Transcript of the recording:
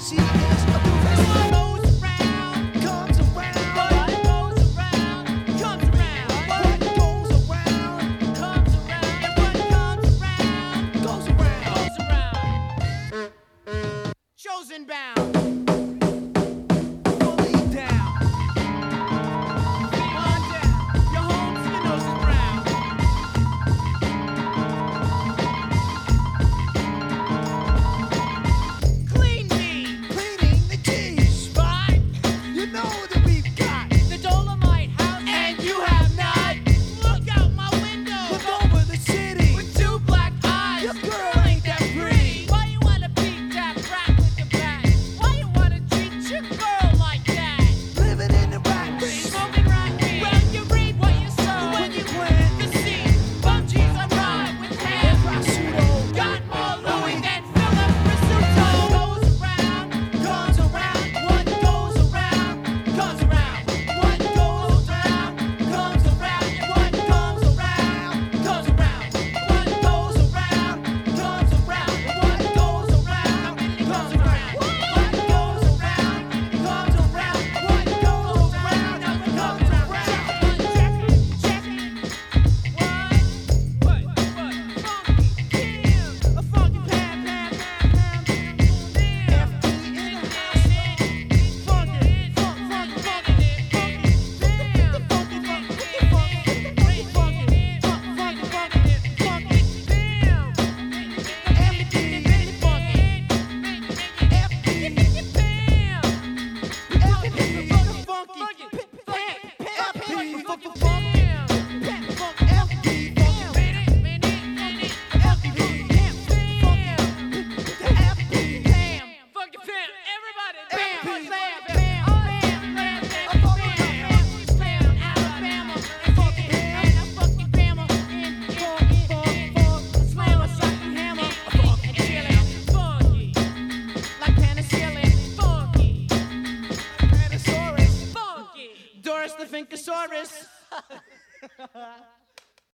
She is a doofus. What goes around comes around. What goes around comes around. What goes around comes around. And what comes around goes around. Goes around. Chosen bound. Fully down. On down. Your home, your nose is brown. Clean me. Cleaning the cheese. Spot. You know that we've got the Dolomite house, and you have not. Look out my window. Look over the city with two black eyes. Your girl ain't that pretty. Why you wanna beat that rat with the bat? Why you wanna treat your girl like that? Living in the rat race. Smoking rat weed. Well, you reap what you sow when you plant the seed. Bum cheese I ride with ham. Prosciutto. Got more Louis than Philip Risotto. What goes around comes around. What goes around comes around. What goes around comes around. And what comes around comes around. What goes around comes around. And what goes around comes around. What goes around comes around. What goes around comes around. Check it. What? A funky pam pam pam pam. FD in the house. Funky, funky, Doris the Finkosaurus.